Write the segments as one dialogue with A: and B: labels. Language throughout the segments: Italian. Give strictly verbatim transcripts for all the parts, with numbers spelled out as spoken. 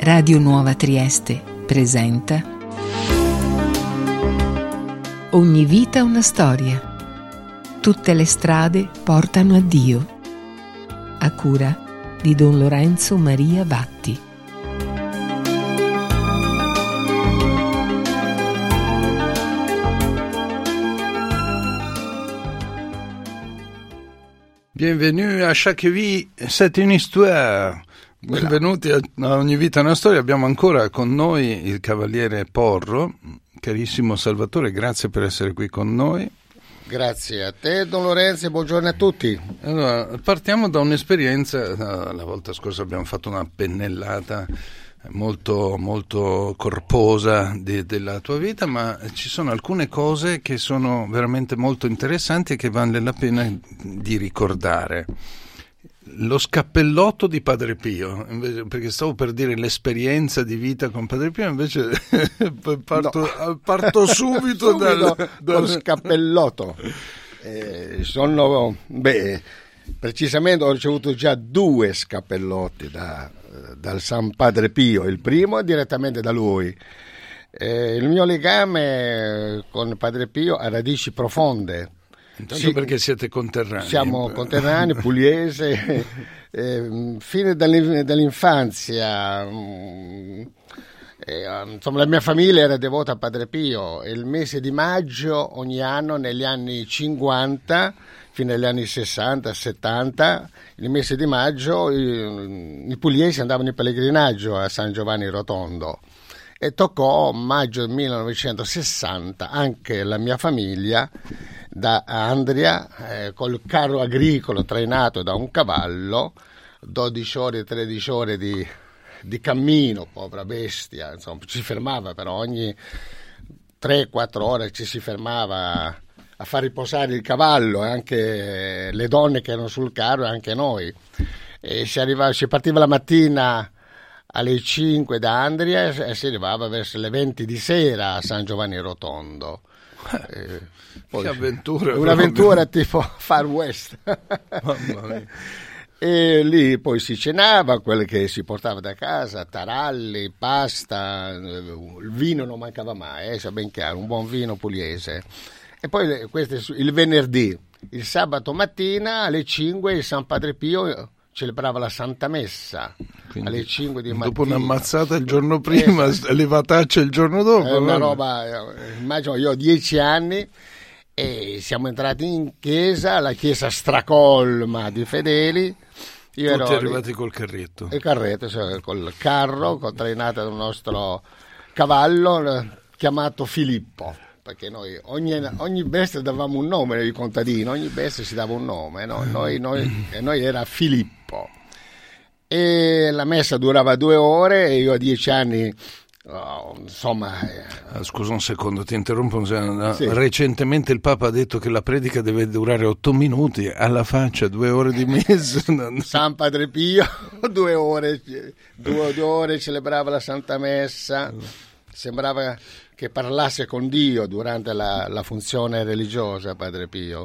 A: Radio Nuova Trieste presenta Ogni vita una storia. Tutte le strade portano a Dio. A cura di Don Lorenzo Maria Vatti.
B: Bienvenue à Chaque Vie, c'est une histoire. Benvenuti a Ogni Vita una Storia. Abbiamo ancora con noi il Cavaliere Porro. Carissimo Salvatore, grazie per essere qui con noi.
C: Grazie a te, Don Lorenzo, e buongiorno a tutti.
B: Allora, partiamo da un'esperienza. La volta scorsa abbiamo fatto una pennellata molto, molto corposa di, della tua vita, ma ci sono alcune cose che sono veramente molto interessanti e che vale la pena di ricordare. Lo scappellotto di Padre Pio, invece, perché stavo per dire l'esperienza di vita con Padre Pio, invece parto, no. parto subito, subito dal, dal...
C: lo scappellotto. Eh, sono, beh, precisamente ho ricevuto già due scappellotti da, dal San Padre Pio. Il primo è direttamente da lui. Eh, il mio legame con Padre Pio ha radici profonde.
B: Intanto
C: sì,
B: perché siete conterranei.
C: Siamo conterranei, pugliese, eh, fine dell'infanzia. Eh, insomma, la mia famiglia era devota a Padre Pio. Il mese di maggio ogni anno, negli anni cinquanta, fino agli anni sessanta settanta, il mese di maggio i, i pugliesi andavano in pellegrinaggio a San Giovanni Rotondo. E toccò maggio millenovecentosessanta anche la mia famiglia da Andria eh, col carro agricolo trainato da un cavallo, dodici ore, tredici ore di, di cammino, povera bestia, insomma, ci fermava però ogni tre quattro ore ci si fermava a far riposare il cavallo, e anche le donne che erano sul carro e anche noi. E si, arrivava, si partiva la mattina alle cinque da Andria e si arrivava verso le venti di sera a San Giovanni Rotondo.
B: Eh, poi, che avventura!
C: Un'avventura tipo Far West.
B: Mamma mia.
C: E lì poi si cenava, quelle che si portava da casa, taralli, pasta, il vino non mancava mai, eh, ben chiaro, un buon vino pugliese. E poi questo il venerdì, il sabato mattina alle cinque il San Padre Pio celebrava la Santa Messa. Quindi, alle cinque di mattina.
B: Dopo un'ammazzata il giorno prima, eh, levataccia il giorno dopo.
C: È una roba, immagino, io ho dieci anni e siamo entrati in chiesa, la chiesa stracolma di fedeli. Io
B: Tutti
C: ero
B: arrivati
C: lì,
B: col carretto.
C: Il carretto, cioè, col carro, con trainata da un nostro cavallo chiamato Filippo. Perché noi ogni, ogni bestia davamo un nome ai contadini, ogni bestia si dava un nome, no? noi, noi, e noi era Filippo. E la messa durava due ore e io a dieci anni, oh, insomma...
B: Ah, scusa un secondo, ti interrompo.
C: Sì.
B: Recentemente il Papa ha detto che la predica deve durare otto minuti, alla faccia, due ore di messa.
C: San Padre Pio, due ore, due, due ore celebrava la Santa Messa, sembrava che parlasse con Dio durante la, la funzione religiosa, Padre Pio.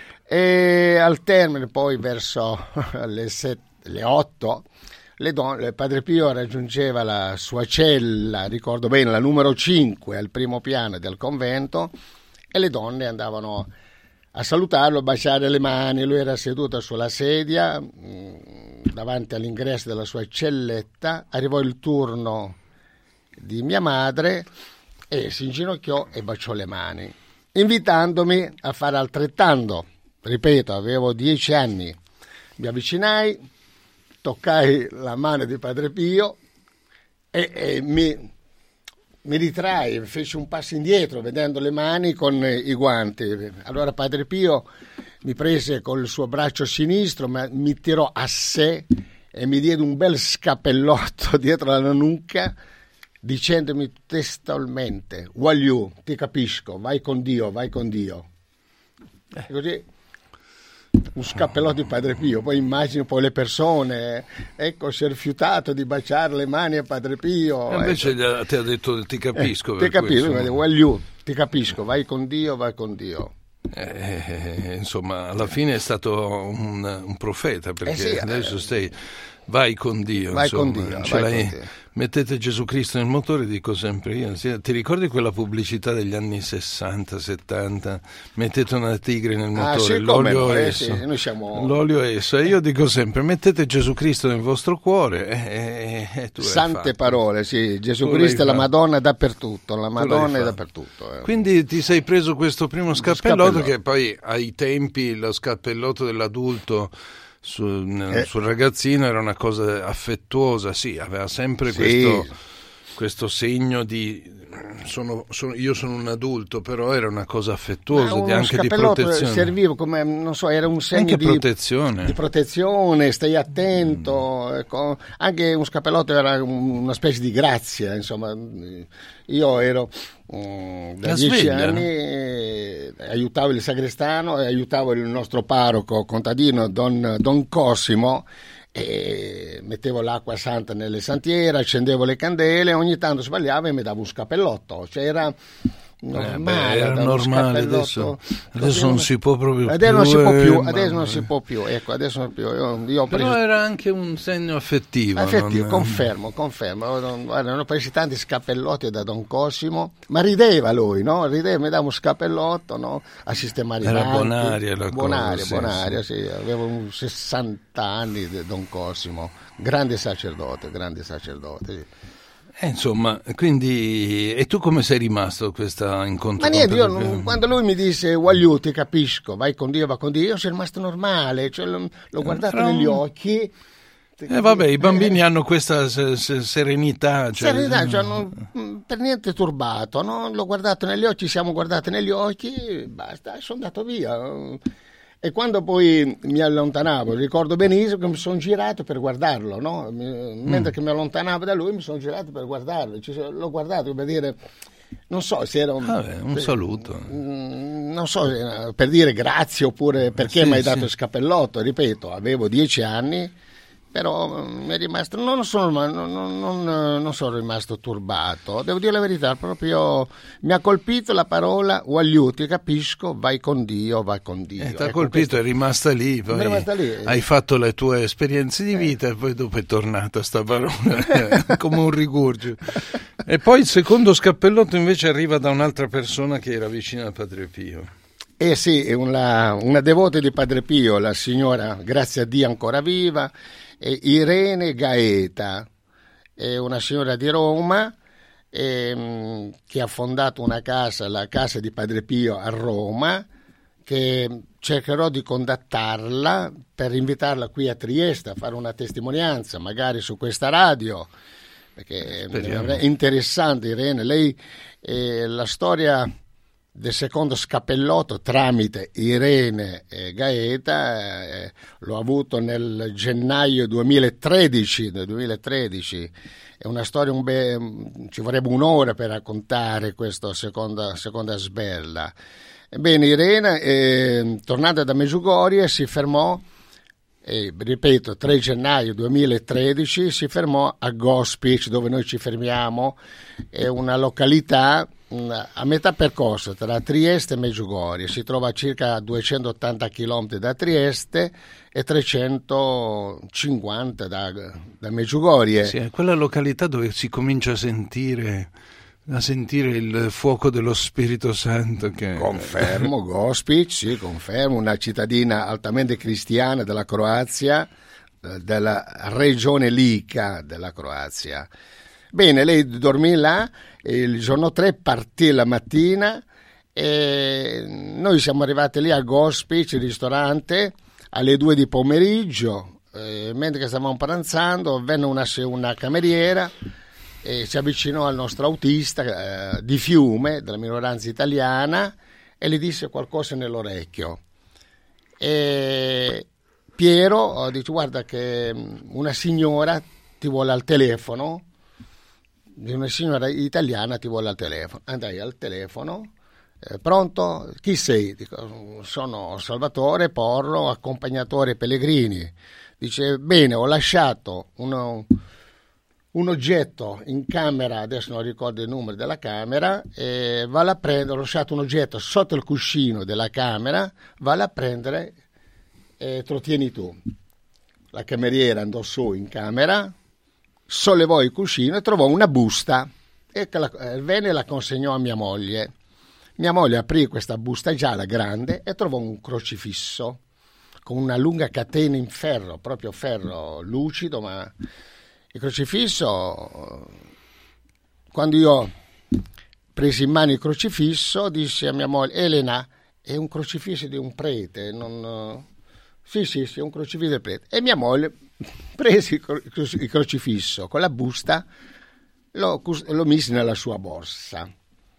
C: E al termine, poi verso le, sette, le otto, le donne, Padre Pio raggiungeva la sua cella, ricordo bene, la numero cinque, al primo piano del convento, e le donne andavano a salutarlo, a baciare le mani. Lui era seduto sulla sedia, mh, davanti all'ingresso della sua celletta. Arrivò il turno di mia madre, e si inginocchiò e baciò le mani, invitandomi a fare altrettanto. Ripeto, avevo dieci anni. Mi avvicinai, toccai la mano di Padre Pio e, e mi, mi ritrai, feci un passo indietro vedendo le mani con i guanti. Allora Padre Pio mi prese col suo braccio sinistro, ma mi tirò a sé e mi diede un bel scappellotto dietro la nuca, dicendomi testualmente: Voglio, ti capisco, vai con Dio, vai con Dio. E così, un scappellotto di Padre Pio. Poi immagino poi le persone, ecco, si è rifiutato di baciare le mani a Padre Pio.
B: E invece
C: ecco.
B: ti ha detto ti capisco.
C: Eh, ti capisco, voglio, ti capisco, vai con Dio, vai con Dio.
B: Eh, insomma, alla fine è stato un, un profeta, perché
C: eh sì,
B: adesso
C: eh,
B: stai vai con Dio.
C: Vai
B: insomma,
C: con Dio,
B: ce
C: vai
B: l'hai,
C: con Dio.
B: Mettete Gesù Cristo nel motore, dico sempre io. Ti ricordi quella pubblicità degli anni sessanta settanta? Mettete una tigre nel motore,
C: Ah, sì,
B: l'olio
C: come no,
B: è
C: eh,
B: esso.
C: sì, noi siamo
B: L'olio è esso. E io dico sempre, mettete Gesù Cristo nel vostro cuore e, e, e tu l'hai
C: sante
B: fatto.
C: parole, sì, Gesù
B: Tu
C: Cristo e la
B: l'hai
C: Madonna dappertutto, la
B: Tu l'hai
C: Madonna è
B: fatto.
C: dappertutto. Eh.
B: Quindi ti sei preso questo primo scappellotto,
C: scappellotto.
B: che poi ai tempi lo scappellotto dell'adulto su, nel-
C: Eh.
B: sul ragazzino era una cosa affettuosa, sì, aveva sempre
C: Sì.
B: questo, questo segno di sono, sono- io sono un adulto, però era una cosa affettuosa,
C: Ma
B: di,
C: uno
B: anche di
C: scappellotto
B: protezione.
C: serviva come, non so, era un segno
B: Anche
C: di
B: protezione.
C: di protezione, stai attento, ecco. Anche un scappellotto era un- una specie di grazia, insomma. Io ero mm, da
B: La
C: dieci
B: sveglia.
C: anni, eh, aiutavo il sagrestano e aiutavo il nostro parroco contadino Don, Don Cosimo, e mettevo l'acqua santa nelle santiere, accendevo le candele, ogni tanto sbagliavo e mi davo un scappellotto, cioè era normale,
B: Eh, beh, era
C: dare uno
B: normale,
C: scappellotto.
B: adesso, adesso non si può proprio più.
C: Adesso non si può più,
B: eh,
C: adesso
B: ma-
C: non si può più, ecco, adesso non più. Io, io ho preso
B: Però era anche un segno affettivo.
C: Effettivo,
B: non-
C: confermo, confermo. Guarda, hanno preso tanti scappellotti da Don Cosimo, ma rideva lui, no? Rideva, mi dava un scappellotto, no? A sistemare i
B: Era
C: banchi.
B: bonaria la cosa,
C: Bonaria,
B: sì,
C: bonaria, sì. Avevo un sessanta anni di Don Cosimo, grande sacerdote, grande sacerdote. Sì.
B: Eh, insomma, quindi e tu come sei rimasto a questo incontro?
C: Ma niente,
B: con
C: io,
B: Padre Pio?
C: quando lui mi disse voglio, ti capisco, vai con Dio, va con Dio, io sono rimasto normale, cioè, l'ho, l'ho guardato
B: Era un-
C: negli occhi.
B: Eh vabbè, i bambini hanno questa se- se- serenità. Cioè,
C: Serenità, cioè, non- per niente turbato, no? L'ho guardato negli occhi, ci siamo guardati negli occhi, basta, sono andato via. E quando poi mi allontanavo, ricordo benissimo che mi sono girato per guardarlo, no? Mi- mentre che mi allontanavo da lui mi sono girato per guardarlo, ci sono- l'ho guardato per dire, non so se era un,
B: Vabbè, un
C: per-
B: saluto.
C: Mm, non so, era per dire grazie oppure perché
B: Sì,
C: mi hai
B: sì.
C: dato il scappellotto, ripeto, avevo dieci anni. Però mm, mi è rimasto, non sono, non, non- non- non sono rimasto turbato, devo dire la verità, proprio mi ha colpito la parola Wagliù, ti capisco, vai con Dio, vai con Dio.
B: Eh, ti ha
C: Ecco,
B: colpito,
C: questo-
B: è rimasta lì, poi
C: è rimasta lì.
B: hai fatto le tue esperienze di vita e poi dopo è tornata sta parola come un rigurgito. E poi il secondo scappellotto invece arriva da un'altra persona che era vicina al Padre Pio.
C: Eh sì, è una, una devota di Padre Pio, la signora, grazie a Dio ancora viva, è Irene Gaeta, è una signora di Roma ehm, che ha fondato una casa, la casa di Padre Pio a Roma, che cercherò di contattarla per invitarla qui a Trieste a fare una testimonianza, magari su questa radio, perché
B: Speriamo.
C: è interessante Irene, lei eh, la storia del secondo scappellotto tramite Irene eh, Gaeta eh, l'ho avuto nel gennaio duemilatredici, nel duemilatredici. È una storia, un be- ci vorrebbe un'ora per raccontare questa seconda, seconda sberla. Ebbene, Irene, eh, tornata da Medjugorje, si fermò, eh, ripeto, tre gennaio duemilatredici, si fermò a Gospic, dove noi ci fermiamo, è una località a metà percorso tra Trieste e Medjugorje, si trova a circa duecentottanta chilometri da Trieste e trecentocinquanta da, da Medjugorje.
B: Sì, è quella località dove si comincia a sentire, a sentire il fuoco dello Spirito Santo. Che...
C: Confermo, Gospic, sì, confermo, una cittadina altamente cristiana della Croazia, eh, della regione Lika della Croazia. Bene, lei dormì là, e il giorno tre partì la mattina e noi siamo arrivati lì a Gospic, il ristorante, alle due di pomeriggio, eh, mentre stavamo pranzando venne una, una cameriera e si avvicinò al nostro autista eh, di Fiume, della minoranza italiana, e gli disse qualcosa nell'orecchio. E Piero dice: guarda che una signora ti vuole al telefono, una signora italiana ti vuole al telefono. Andai al telefono, eh, pronto? Chi sei? Dico, sono Salvatore Porro, accompagnatore Pellegrini. Dice: bene, ho lasciato uno, un oggetto in camera, adesso non ricordo il numero della camera, e vale a prendere, ho lasciato un oggetto sotto il cuscino della camera, vale a prendere e te lo tieni tu. la cameriera andò su in camera, sollevò il cuscino e trovò una busta e la, eh, venne e la consegnò a mia moglie. Mia moglie aprì questa busta gialla grande e trovò un crocifisso con una lunga catena in ferro, proprio ferro lucido, ma il crocifisso, quando io presi in mano il crocifisso, disse a mia moglie: Elena, è un crocifisso di un prete, non... sì sì sì, è un crocifisso del prete. E mia moglie prese il, cro- il crocifisso con la busta, lo, lo mise nella sua borsa.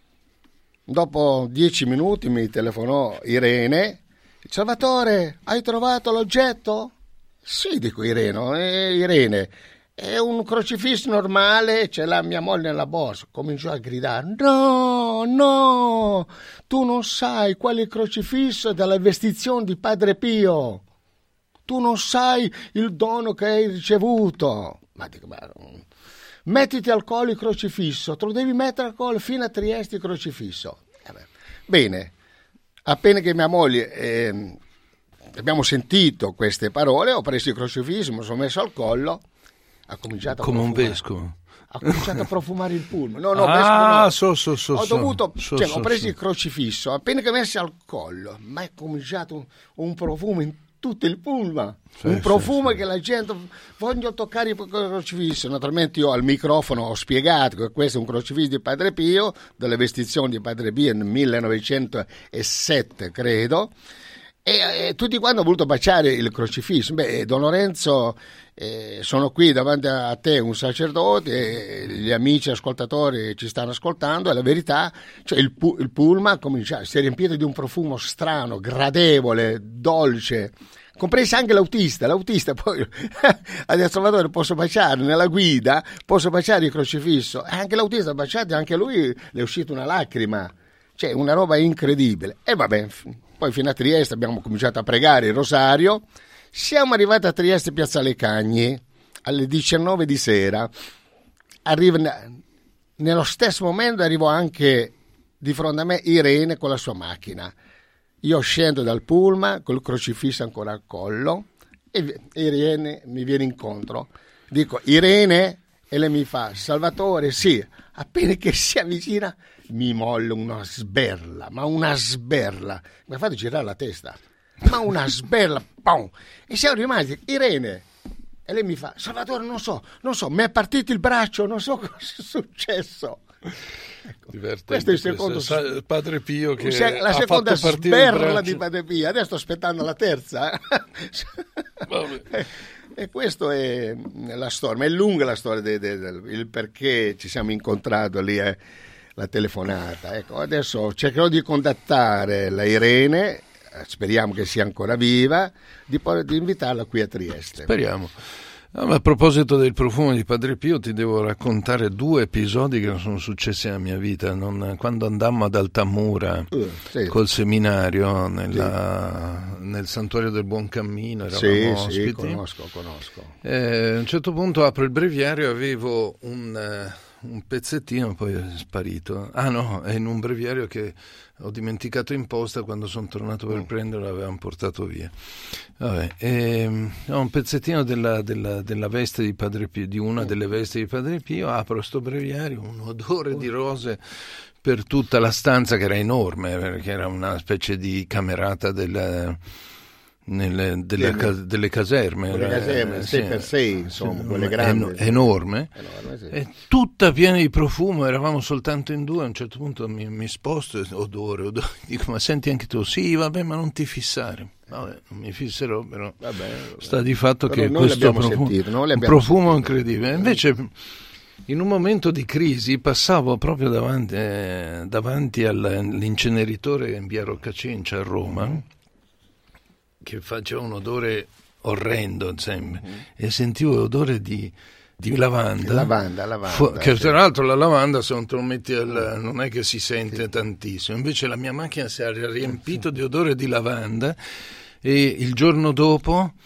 C: Dopo dieci minuti mi telefonò Irene: Salvatore, hai trovato l'oggetto? Sì, dico Irene, eh, Irene, è un crocifisso normale, ce l'ha mia moglie nella borsa. Cominciò a gridare: no, no, tu non sai qual è il crocifisso della vestizione di Padre Pio, tu non sai il dono che hai ricevuto. Ma dico, ma... mettiti al collo il crocifisso, te lo devi mettere al collo fino a Trieste il crocifisso. Eh bene, appena che mia moglie eh, abbiamo sentito queste parole, ho preso il crocifisso, mi sono messo al collo, ha cominciato a
B: come
C: profumare.
B: Un vescovo.
C: Ha cominciato a profumare il pullman. No, no,
B: ah,
C: vescovo no.
B: So, so, so,
C: ho dovuto,
B: so,
C: cioè,
B: so,
C: ho preso
B: so.
C: il crocifisso, appena che messo al collo, ma è cominciato un, un profumo in tutto il pullman. Sì, un profumo sì, sì. Che la gente voglio toccare il crocifisso. Naturalmente io al microfono ho spiegato che questo è un crocifisso di Padre Pio, delle vestizioni di Padre Pio nel millenovecentosette credo, e, e tutti quanti hanno voluto baciare il crocifisso. Beh, Don Lorenzo, eh, sono qui davanti a te un sacerdote, e gli amici ascoltatori ci stanno ascoltando, e la verità, cioè il, pu- il pullman comincia, si è riempito di un profumo strano, gradevole, dolce, compreso anche l'autista. L'autista poi ha detto: Salvatore, posso baciare nella guida, posso baciare il crocifisso? E anche l'autista ha baciato, anche a lui le è uscita una lacrima, cioè una roba incredibile. E vabbè, poi fino a Trieste abbiamo cominciato a pregare il rosario. Siamo arrivati a Trieste, Piazzale Cagni, alle diciannove di sera. Arriva, nello stesso momento arrivò anche di fronte a me Irene con la sua macchina. Io scendo dal pullman col crocifisso ancora al collo e Irene mi viene incontro. Dico: Irene? E lei mi fa: Salvatore, sì. Appena che si avvicina mi molla una sberla, ma una sberla. Mi ha fatto girare la testa. Ma una sberla, pom. E siamo rimasti: Irene. E lei mi fa: Salvatore, non so, non so, mi è partito il braccio, non so cosa è successo. Ecco, questo è il secondo
B: sa- Padre Pio che
C: la
B: ha
C: seconda
B: fatto partire il
C: sberla
B: braccio
C: di Padre Pio. Adesso sto aspettando la terza. e, e questo è la storia, ma è lunga la storia del de, de, il perché ci siamo incontrati lì, eh, la telefonata. Ecco, adesso cercherò di contattare la Irene, speriamo che sia ancora viva, di, di invitarla qui a Trieste.
B: Speriamo. Ah, ma a proposito del profumo di Padre Pio, ti devo raccontare due episodi che sono successi nella mia vita. Non, quando andammo ad Altamura uh, sì. col seminario nella, sì. nel Santuario del Buon Cammino, eravamo
C: sì,
B: ospiti.
C: Sì, conosco, conosco.
B: Eh, a un certo punto apro il breviario, avevo un, un pezzettino, poi è sparito. Ah no, è in un breviario che ho dimenticato in posta, quando sono tornato per prenderlo l'avevano portato via. Vabbè, ehm, ho un pezzettino della, della, della veste di Padre Pio, di una delle vesti di Padre Pio, apro sto breviario, un odore di rose per tutta la stanza, che era enorme, perché era una specie di camerata del... Nelle, delle, ca, delle caserme,
C: quelle caserme sei per sei, insomma, sì, quelle grandi,
B: en- enorme,
C: enorme sì.
B: E tutta piena di profumo. Eravamo soltanto in due. A un certo punto mi, mi sposto e odore, odore, dico: ma senti anche tu? Sì, vabbè, ma non ti fissare. Vabbè, non mi fisserò, però
C: vabbè, vabbè.
B: Sta di fatto
C: però
B: che questo profumo, un profumo incredibile. Invece in un momento di crisi passavo proprio davanti, eh, davanti all'inceneritore in via Roccacencia a Roma, mm. che faceva un odore orrendo, insomma, mm. e sentivo l'odore di, di lavanda,
C: lavanda, lavanda
B: fu- che
C: sì.
B: tra l'altro la lavanda, se non te lo metti al, non è che si sente sì. tantissimo. Invece la mia macchina si era riempita di odore di lavanda, e il giorno dopo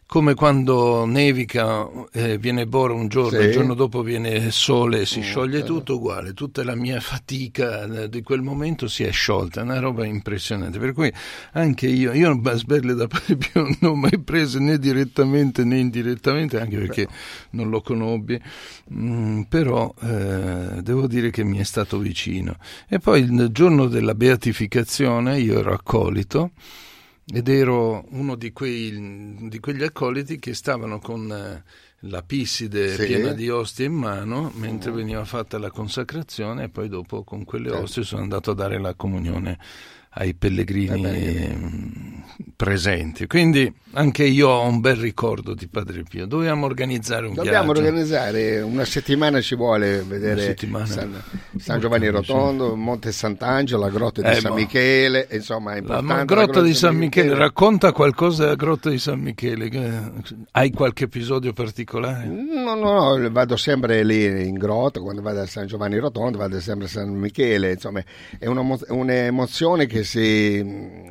B: come quando nevica, eh, viene bora un giorno,
C: Sì.
B: il giorno dopo viene sole e si
C: Mm,
B: scioglie
C: eh.
B: tutto uguale, tutta la mia fatica eh, di quel momento si è sciolta, è una roba impressionante, per cui anche io, io Sberle da Padre Pio non ho mai preso né direttamente né indirettamente, anche perché non lo conobbi, mm, però eh, devo dire che mi è stato vicino. E poi il giorno della beatificazione io ero accolito, ed ero uno di, quei, di quegli accoliti che stavano con eh, la pisside
C: Sì.
B: piena di ostie in mano mentre veniva fatta la consacrazione, e poi dopo con quelle
C: Certo.
B: ostie sono andato a dare la comunione ai pellegrini
C: Ai pellegrini.
B: eh, presenti. Quindi anche io ho un bel ricordo di Padre Pio. Dovevamo organizzare un
C: Dobbiamo
B: viaggio.
C: organizzare, una settimana ci vuole vedere
B: settimana.
C: San, San Giovanni Rotondo, Monte Sant'Angelo, la grotta di
B: Eh,
C: San
B: boh.
C: Michele, insomma è
B: La
C: importante.
B: ma-
C: la
B: grotta di San Michele, racconta qualcosa della grotta di San Michele. che- Hai qualche episodio particolare?
C: No, no, no, vado sempre lì in grotta, quando vado a San Giovanni Rotondo vado sempre a San Michele, insomma è una mo- un'emozione che si,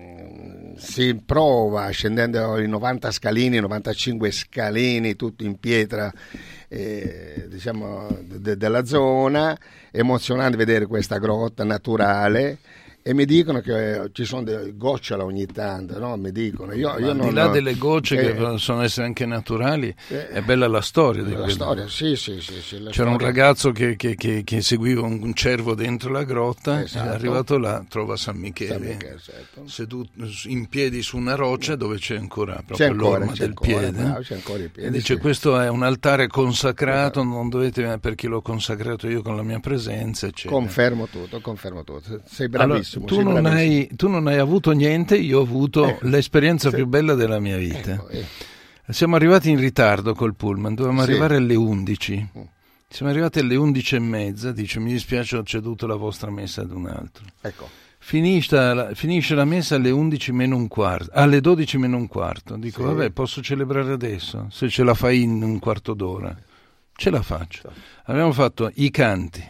C: si prova scendendo i novanta scalini, novantacinque scalini, tutto in pietra, eh, diciamo, de- della zona, emozionante vedere questa grotta naturale. E mi dicono che ci sono delle gocciole ogni tanto, no? Mi dicono. Io,
B: Ma
C: io
B: al
C: non,
B: di là delle gocce
C: eh,
B: che possono essere anche naturali,
C: eh,
B: è bella la storia di
C: la
B: quello.
C: storia, sì, sì, sì, sì, la
B: C'era un
C: storia.
B: ragazzo che, che, che, che seguiva un, un cervo dentro la grotta,
C: Esatto.
B: è arrivato là, trova San Michele,
C: San Michele, certo.
B: seduto in piedi su una roccia dove c'è ancora proprio
C: C'è ancora,
B: l'orma
C: c'è
B: del
C: ancora,
B: piede.
C: bravo, c'è ancora il piede,
B: E dice:
C: sì.
B: questo è un altare consacrato, non dovete, perché l'ho consacrato io con la mia presenza, eccetera.
C: Confermo tutto, confermo tutto. Sei
B: Allora,
C: bravissimo.
B: tu,
C: sei
B: non
C: bravissimo.
B: hai, tu non hai avuto niente, io ho avuto
C: Ecco,
B: l'esperienza
C: sì.
B: più bella della mia vita.
C: Ecco, eh.
B: Siamo arrivati in ritardo col pullman, dovevamo
C: Sì.
B: arrivare alle undici.
C: Mm.
B: Siamo arrivati alle undici e mezza, dice: mi dispiace, ho ceduto la vostra messa ad un altro.
C: Ecco.
B: Finisce la, finisce la messa alle undici meno un quarto, alle dodici meno un quarto. Dico:
C: Sì.
B: vabbè, posso celebrare adesso, se ce la fai in un quarto d'ora. Ce la faccio. Abbiamo fatto i canti,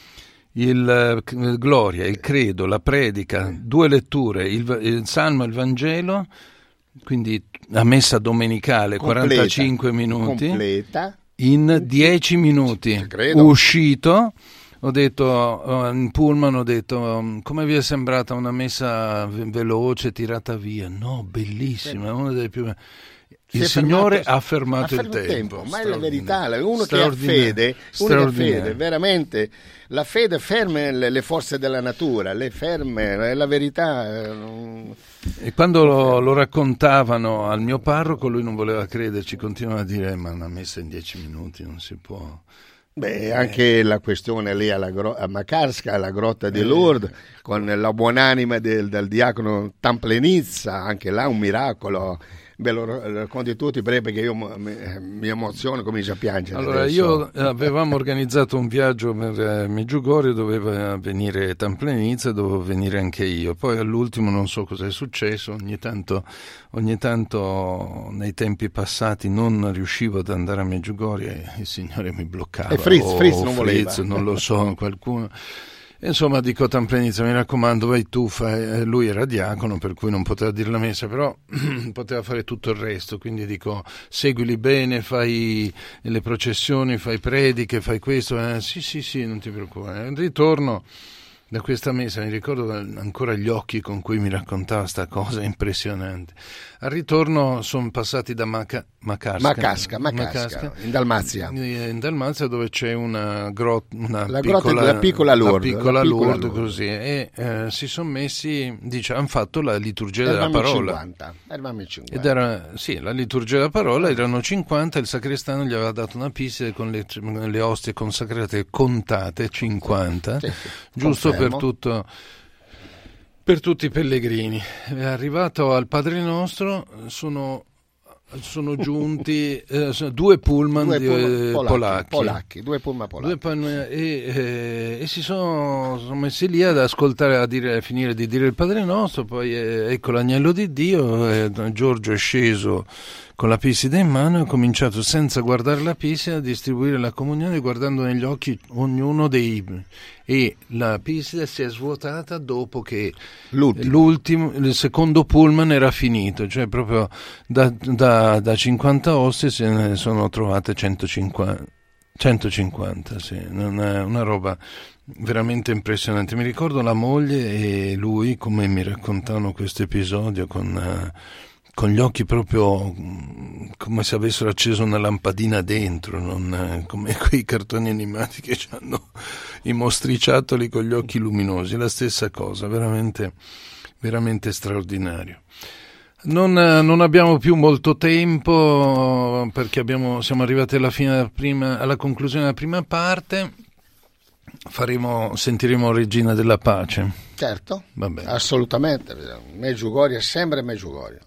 B: il, eh, il Gloria, il Credo, la predica, due letture, il, va- il Salmo e il Vangelo, quindi la messa domenicale,
C: Completa.
B: quarantacinque minuti,
C: Completa.
B: in dieci minuti.
C: Ci credo.
B: Uscito, ho detto, eh, in pullman ho detto: come vi è sembrata una messa ve- veloce, tirata via? No, bellissima, è una delle più...
C: Si
B: Il
C: è
B: Signore
C: fermato-
B: ha fermato
C: ha
B: il tempo.
C: Ma è la verità, uno che ha
B: Straordinario.
C: fede, uno che ha
B: Straordinario.
C: fede, veramente, la fede ferma le, le forze della natura, le ferme, è la verità. eh, non-
B: E quando lo, lo raccontavano al mio parroco, lui non voleva crederci, continuava a dire: ma una messa in dieci minuti non si può.
C: Beh, anche la questione lì alla gro- a Makarska, alla grotta
B: Eh.
C: di Lourdes, con la buonanima del, del diacono Tamplenizza, anche là un miracolo. Ve lo racconti tutti, perché io mi, mi emoziono, comincio a piangere.
B: Allora,
C: adesso.
B: io eh, avevamo organizzato un viaggio per eh, Medjugorje, doveva venire Tamplenizza, dovevo venire anche io. Poi all'ultimo non so cosa è successo, ogni tanto, ogni tanto nei tempi passati non riuscivo ad andare a Medjugorje e il Signore mi bloccava.
C: E Fritz,
B: o,
C: Fritz non
B: o
C: voleva.
B: Fritz, non lo so, qualcuno... Insomma, dico: Tamplenizza, mi raccomando, vai tu, fai... lui era diacono, per cui non poteva dire la messa, però poteva fare tutto il resto, quindi dico: seguili bene, fai le processioni, fai prediche, fai questo, eh, sì sì sì, non ti preoccupare. Al ritorno da questa messa mi ricordo ancora gli occhi con cui mi raccontava sta cosa impressionante. Al ritorno sono passati da Maca... Makarska,
C: Makarska, Makarska, in Dalmazia.
B: in Dalmazia, dove c'è una grotta, una
C: La
B: piccola,
C: grotta della piccola Lourdes,
B: la piccola
C: la piccola
B: Lourdes,
C: Lourdes.
B: così, e eh, si sono messi, dice, hanno fatto la liturgia della
C: Eravamo in
B: parola.
C: cinquanta, eravamo in cinquanta.
B: Ed era, sì, la liturgia della parola, erano cinquanta, il sacrestano gli aveva dato una pista con le, le ostie consacrate contate, cinquanta,
C: Sì, sì,
B: giusto per
C: confermo.
B: tutto, per tutti i pellegrini. È arrivato al Padre Nostro, sono, sono giunti eh, sono due pullman
C: Due
B: di,
C: pullman
B: eh,
C: polacchi,
B: polacchi.
C: polacchi, due pullman polacchi.
B: Due pan- e, eh, e si sono, sono messi lì ad ascoltare, a, dire, a finire di dire il Padre Nostro, poi eh, ecco l'agnello di Dio, eh, Giorgio è sceso con la Piside in mano, e ho cominciato senza guardare la Piside a distribuire la comunione guardando negli occhi ognuno dei... e la Piside si è svuotata dopo che l'ultimo, l'ultimo il secondo pullman era finito, cioè proprio da, da, da cinquanta ostie se ne sono trovate centocinquanta, centocinquanta, sì, non è una roba veramente impressionante. Mi ricordo la moglie e lui come mi raccontavano questo episodio con, uh, con gli occhi proprio come se avessero acceso una lampadina dentro, non, uh, come quei cartoni animati che hanno i mostriciattoli con gli occhi luminosi, la stessa cosa, veramente, veramente straordinario. Non, non abbiamo più molto tempo perché abbiamo, siamo arrivati alla fine della prima, alla conclusione della prima parte. Faremo, sentiremo Regina della Pace.
C: Certo,
B: va bene.
C: Assolutamente. Medjugorje è sempre Medjugorje.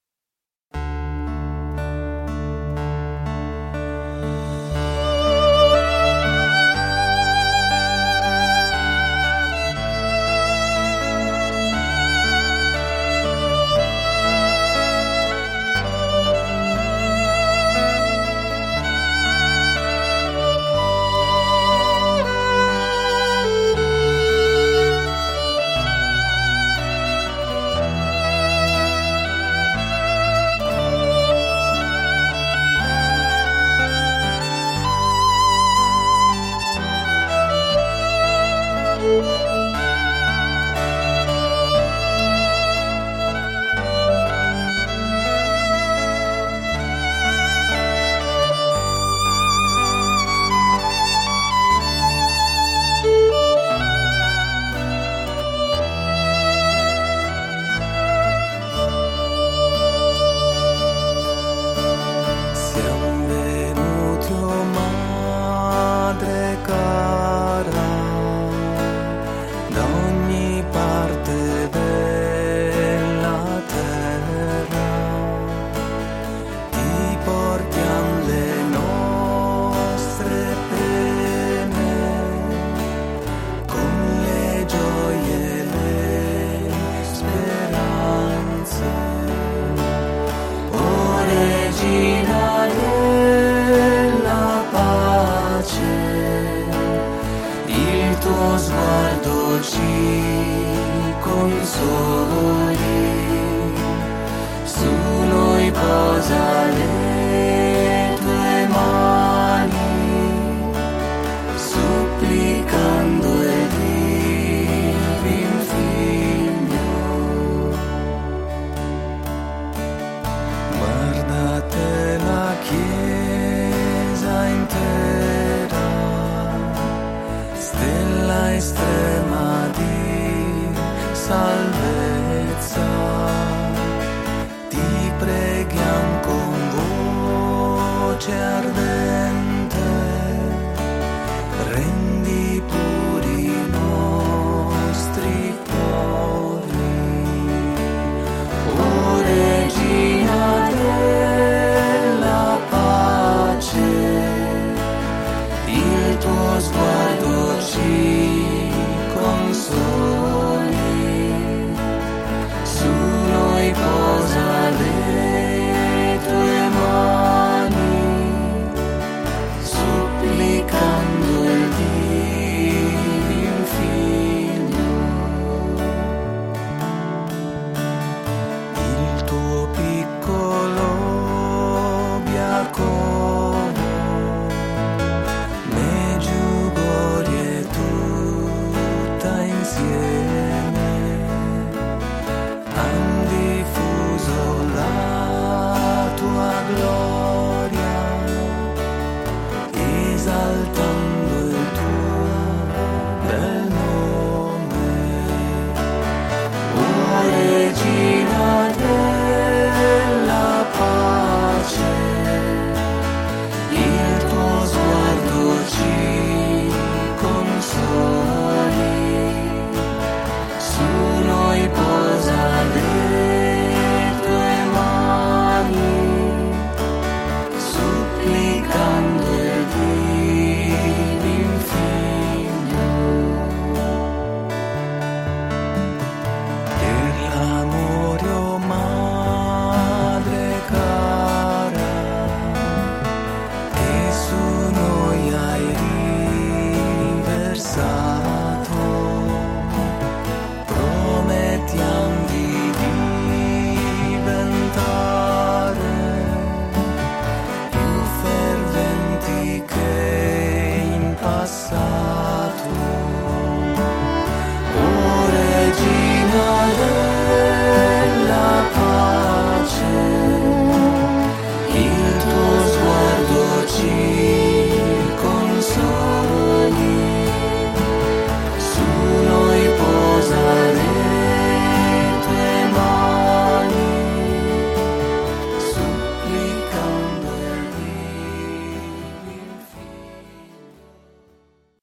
D: Estrema di salvezza, ti preghiamo con voi.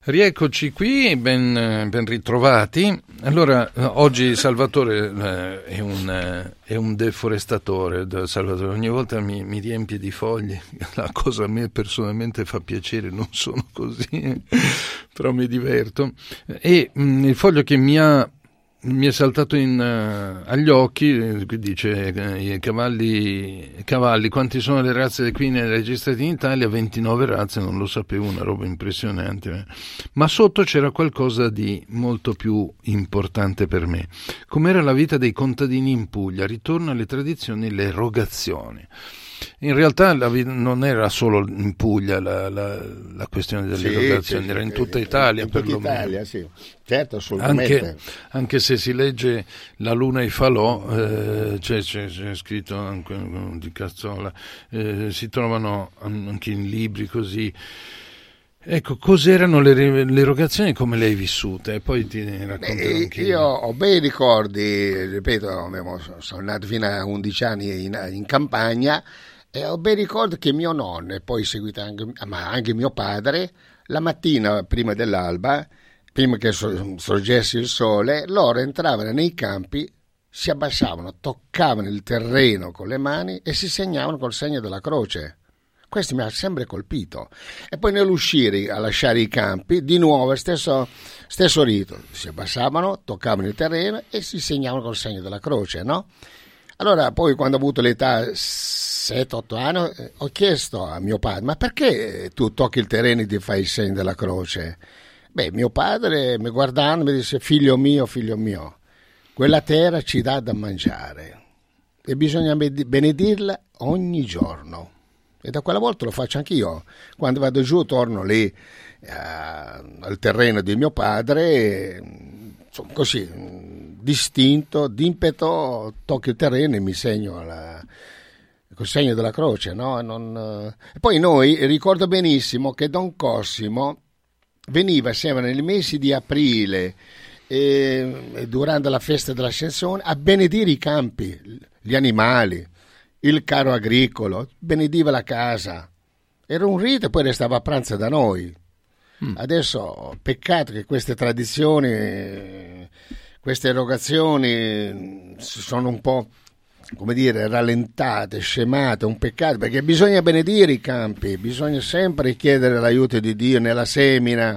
B: Rieccoci qui, ben, ben ritrovati. Allora, oggi Salvatore eh, è, un, eh, è un deforestatore. Salvatore ogni volta mi, mi riempie di foglie, la cosa a me personalmente fa piacere, non sono così, però mi diverto. E mh, il foglio che mi ha mi è saltato in, uh, agli occhi, qui dice eh, i cavalli, cavalli, quanti sono le razze equine registrate in Italia? ventinove razze, non lo sapevo, una roba impressionante, ma sotto c'era qualcosa di molto più importante per me. Com'era la vita dei contadini in Puglia? Ritorno alle tradizioni, le erogazioni. In realtà la vita non era solo in Puglia la, la, la questione delle sì, erogazioni, sì, era in tutta Italia.
C: In tutta Italia, sì. Certo, assolutamente.
B: Anche, anche se si legge La Luna e i falò, eh, c'è, c'è, c'è scritto anche di Cazzola, eh, si trovano anche in libri così. Ecco, cos'erano le, le erogazioni, come le hai vissute? E poi ti racconto anche
C: io. Ho bei ricordi, ripeto, sono nato fino a undici anni in, in campagna, e ho bei ricordi che mio nonno, e poi seguito anche, ma anche mio padre, la mattina prima dell'alba, prima che sorgesse il sole, loro entravano nei campi, si abbassavano, toccavano il terreno con le mani e si segnavano col segno della croce. Questo mi ha sempre colpito. E poi nell'uscire a lasciare i campi, di nuovo stesso, stesso rito, si abbassavano, toccavano il terreno e si segnavano col segno della croce, no? Allora poi quando ho avuto l'età sette otto anni, eh, ho chiesto a mio padre: ma perché tu tocchi il terreno e ti fai il segno della croce? Beh, mio padre mi guardando mi disse: figlio mio, figlio mio, quella terra ci dà da mangiare e bisogna benedirla ogni giorno. E da quella volta lo faccio anch'io. Quando vado giù torno lì eh, al terreno di mio padre e, insomma, così distinto, d'impeto, tocco il terreno e mi segno la, col segno della croce, no? Non, e poi noi ricordo benissimo che Don Cosimo veniva sempre nei mesi di aprile e, e durante la festa dell'Ascensione a benedire i campi, gli animali, il carro agricolo, benediva la casa. Era un rito e poi restava a pranzo da noi. Mm. Adesso peccato che queste tradizioni, queste erogazioni sono un po', come dire, rallentate, scemate, un peccato, perché bisogna benedire i campi, bisogna sempre chiedere l'aiuto di Dio nella semina,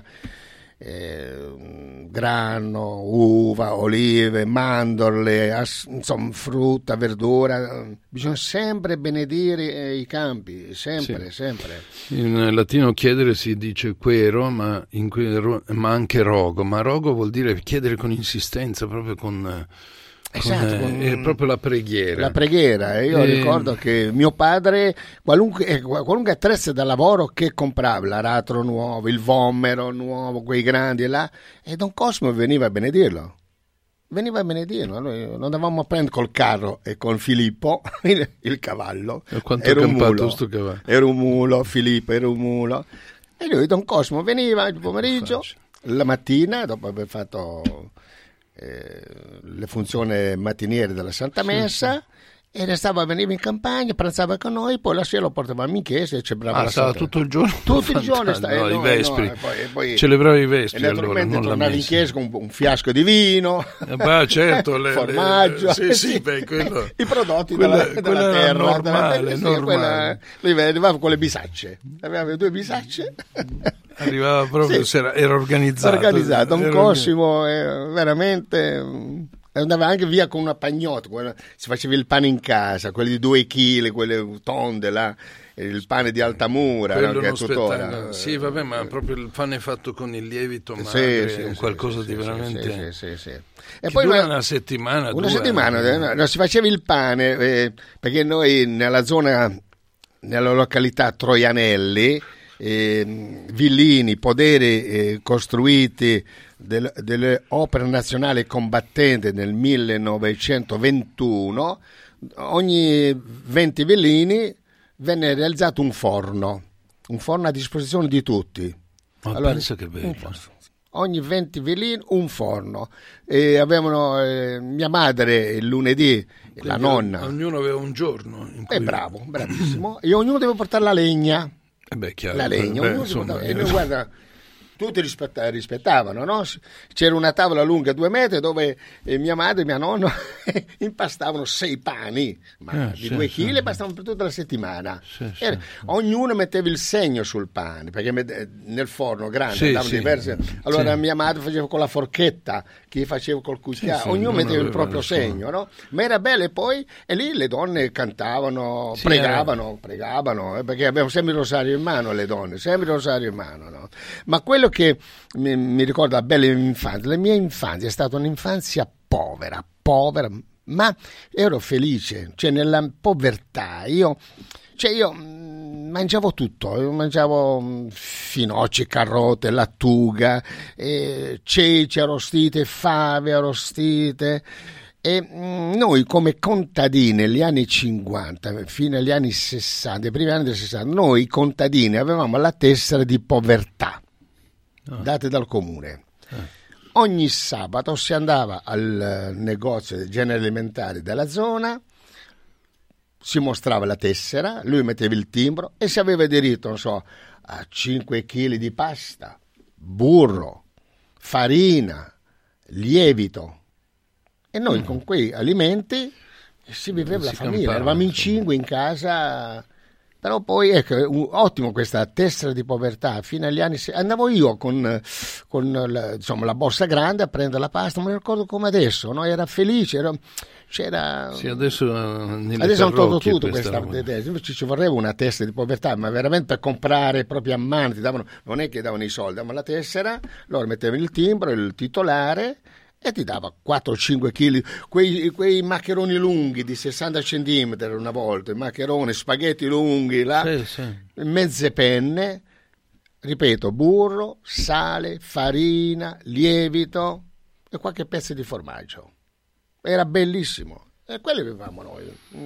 C: eh, grano, uva, olive, mandorle, ass- insomma frutta, verdura, bisogna sempre benedire i campi, sempre, sì. sempre.
B: In latino chiedere si dice quero, ma, in quero, ma anche rogo, ma rogo vuol dire chiedere con insistenza, proprio con...
C: Esatto,
B: con, è proprio la preghiera.
C: La preghiera. Io e... ricordo che mio padre, qualunque, qualunque attrezzo da lavoro che comprava, l'aratro nuovo, il vomero nuovo, quei grandi là, e Don Cosimo veniva a benedirlo. Veniva a benedirlo. Noi non andavamo a prendere col carro e con Filippo il, il cavallo.
B: E quanto
C: era
B: è
C: un
B: campato
C: mulo.
B: sto cavallo?
C: Era un mulo, Filippo era un mulo. E lui, Don Cosimo, veniva il pomeriggio, la mattina, dopo aver fatto... Eh, le funzioni mattiniere della Santa Messa, sì, sì. E restava, veniva in campagna, pranzava con noi, poi la sera lo portavamo in chiesa e celebrava
B: ah,
C: la
B: stava
C: Santa
B: tutto il giorno
C: tutto il giorno sta,
B: no,
C: eh,
B: i
C: no,
B: vespri
C: no, e poi, e poi,
B: celebrava i vespri,
C: e naturalmente
B: allora,
C: tornavi in chiesa con un, un fiasco di vino,
B: eh, beh, certo, le,
C: formaggio,
B: le, sì, sì, beh, quello,
C: i prodotti
B: quella,
C: della, della terra
B: normale,
C: della, sì,
B: normale.
C: Quella, lui arrivava con le bisacce, aveva due bisacce.
B: Arrivava proprio, sì. era, era organizzato.
C: Organizzato, Don Cosimo è veramente... Andava anche via con una pagnotta, quella, si faceva il pane in casa, quelli di due chili, quelle tonde là, il pane di Altamura, no, che è tuttora.
B: Sì, vabbè, ma proprio il pane fatto con il lievito madre,
C: sì, sì,
B: è qualcosa
C: sì,
B: di
C: sì,
B: veramente...
C: Sì, sì, sì.
B: E poi una, una settimana,
C: una
B: due,
C: settimana, no, no, si faceva il pane, eh, perché noi nella zona, nella località Troianelli, eh, villini, poderi eh, costruiti del, delle opere nazionali combattenti nel millenovecentoventuno, ogni venti villini venne realizzato un forno, un forno a disposizione di tutti.
B: Ma
C: allora,
B: pensa che bello.
C: Ogni venti villini un forno. E avevano eh, mia madre il lunedì, quindi la nonna.
B: Ognuno aveva un giorno. In cui...
C: Eh, bravo, bravissimo. E ognuno deve portare la legna.
B: Eh beh, chiaro,
C: la legna,
B: beh,
C: ognuno
B: insomma,
C: portare... E noi, guarda, tutti rispetta- rispettavano, no? C'era una tavola lunga due metri dove eh, mia madre e mia nonna impastavano sei pani, ma
B: eh,
C: di
B: sì,
C: due chili,
B: sì,
C: bastavano per tutta la settimana.
B: Sì, sì,
C: Era,
B: sì.
C: Ognuno metteva il segno sul pane, perché med- nel forno grande
B: Sì,
C: andavano
B: sì.
C: diverse. Allora
B: Sì.
C: mia madre faceva con la forchetta, chi faceva col cucchiaio,
B: Sì, sì,
C: ognuno
B: non
C: metteva il
B: aveva
C: proprio
B: nessuno.
C: segno, no? Ma era bello, e poi e lì le donne cantavano,
B: Sì,
C: pregavano, pregavano, eh, perché abbiamo sempre il rosario in mano le donne, sempre il rosario in mano, no? Ma quello che mi, mi ricorda la bella infanzia, la mia infanzia è stata un'infanzia povera, povera, ma ero felice, cioè nella povertà, io, cioè io mh, mangiavo tutto, io mangiavo mh, finocchi, carote, lattuga, eh, ceci arrostite, fave arrostite. E mh, noi come contadini negli anni cinquanta fino agli anni sessanta, i primi anni del sessanta, noi contadini avevamo la tessera di povertà
B: Ah.
C: date dal comune.
B: Eh.
C: Ogni sabato si andava al eh, negozio dei generi alimentari della zona, si mostrava la tessera, lui metteva il timbro e si aveva diritto, non so, a cinque chili di pasta, burro, farina, lievito. E noi
B: Mm.
C: con quei alimenti si viveva
B: Si
C: la famiglia,
B: campava,
C: eravamo in
B: insomma.
C: cinque in casa. Però poi, ecco, un- ottimo questa tessera di povertà, fino agli anni... se- Andavo io con, con la, insomma, la borsa grande a prendere la pasta, non mi ricordo come adesso, no? Era felice, era, c'era...
B: Sì, adesso eh, nelle
C: Adesso hanno tolto
B: parrocchie
C: tutto
B: questa
C: questa
B: roba.
C: tessera, invece ci vorrebbe una tessera di povertà, ma veramente per comprare proprio a mano, ti davano, non è che davano i soldi, davano la tessera, loro mettevano il timbro, il titolare, e ti dava quattro o cinque chili, quei, quei maccheroni lunghi di sessanta centimetri una volta, i maccheroni, spaghetti lunghi, là,
B: Sì, sì.
C: mezze penne, ripeto, burro, sale, farina, lievito e qualche pezzo di formaggio. Era bellissimo. E quelli avevamo noi.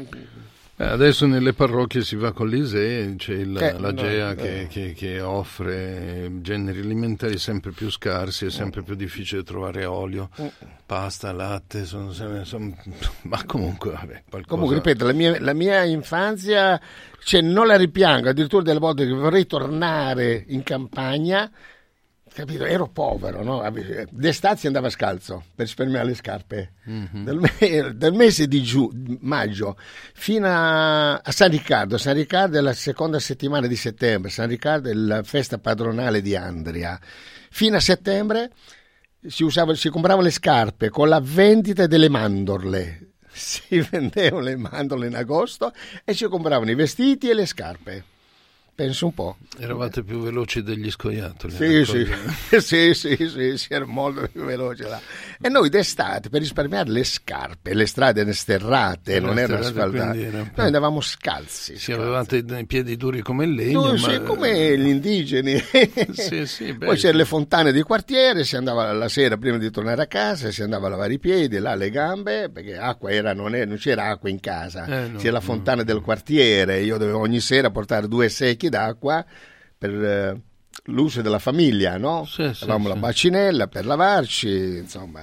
B: Eh, Adesso nelle parrocchie si va con l'I S E E, c'è il-
C: Eh,
B: la
C: no,
B: Gea
C: eh.
B: che, che- che offre generi alimentari sempre più scarsi, è sempre più difficile trovare olio, pasta, latte, sono, sempre- sono- ma comunque vabbè, qualcosa.
C: Comunque, ripeto, la mia, la mia infanzia, cioè, non la ripiango, addirittura delle volte che vorrei tornare in campagna, capito? Ero povero, no? D'estate si andava scalzo per risparmiare le scarpe.
B: Mhm.
C: Dal, me- dal mese di giu- maggio fino a, a San Riccardo. San Riccardo è la seconda settimana di settembre, San Riccardo è la festa padronale di Andria. Fino a settembre si, usava, si compravano le scarpe con la vendita delle mandorle. Si vendevano le mandorle in agosto e si compravano i vestiti e le scarpe. Penso un po'.
B: Eravate più veloci degli scoiattoli.
C: Sì,
B: ecco.
C: sì, sì, sì, sì, sì, era molto più veloce là. E noi d'estate, per risparmiare le scarpe, le strade erano sterrate,
B: Erano
C: non erano
B: sterrate,
C: asfaltate,
B: quindi era-
C: noi andavamo scalzi.
B: Sì,
C: scalzi.
B: avevate i piedi duri come il legno,
C: Noi,
B: ma...
C: sì, come gli indigeni.
B: Sì, sì, beh,
C: Poi c'erano
B: sì.
C: le fontane di quartiere, si andava la sera prima di tornare a casa, si andava a lavare i piedi, là le gambe, perché acqua era, non, è, non c'era acqua in casa,
B: Eh, no,
C: c'era la
B: no.
C: fontana del quartiere, io dovevo ogni sera portare due secchi d'acqua per eh, l'uso della famiglia, no?
B: Sì, sì,
C: Avevamo
B: sì.
C: la bacinella per lavarci, insomma...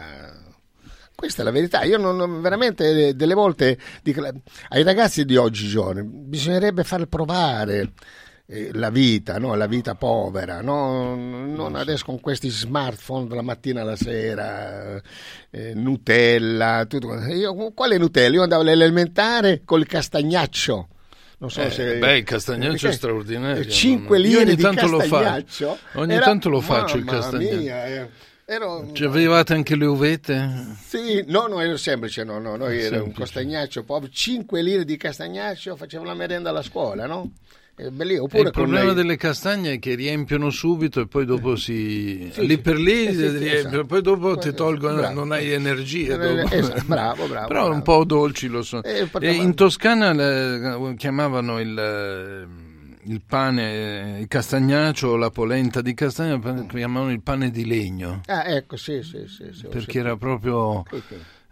C: Questa è la verità. Io non, non- veramente eh, delle volte dico, ai ragazzi di oggigiorno bisognerebbe far provare eh, la vita, no? La vita povera, no? Non adesso con questi smartphone dalla mattina alla sera, eh, Nutella, tutto. Io, quale Nutella? Io andavo all'elementare col castagnaccio. Non so
B: Eh,
C: se...
B: beh, il castagnaccio è straordinario.
C: cinque
B: Io
C: lire
B: ogni
C: di
B: tanto lo fa-
C: castagnaccio.
B: ogni
C: era-
B: tanto lo faccio il
C: Mamma
B: castagnaccio.
C: mia, eh. Ero...
B: Ci avevate anche le uvette?
C: Sì, no, no, era semplice, no, no, noi era un
B: Semplice.
C: castagnaccio povero, cinque lire di castagnaccio, facevamo la merenda alla scuola, no? E belli,
B: E
C: oppure
B: il
C: con
B: problema
C: lei-
B: delle castagne è che riempiono subito e poi dopo si...
C: Sì,
B: lì
C: sì.
B: per lì
C: Eh, sì, sì,
B: riempiono,
C: esatto.
B: poi dopo
C: Poi-
B: ti tolgono,
C: bravo.
B: non hai energia.
C: Eh,
B: Dopo.
C: esatto, bravo, bravo,
B: Però
C: bravo.
B: un po' dolci lo sono.
C: Eh,
B: E
C: portavamo-
B: in Toscana le- chiamavano il, il pane, il castagnaccio o la polenta di castagno, chiamavano il pane di legno.
C: Ah, ecco, sì, sì, sì. sì ho
B: Perché
C: sentito.
B: era proprio
C: Sì, sì.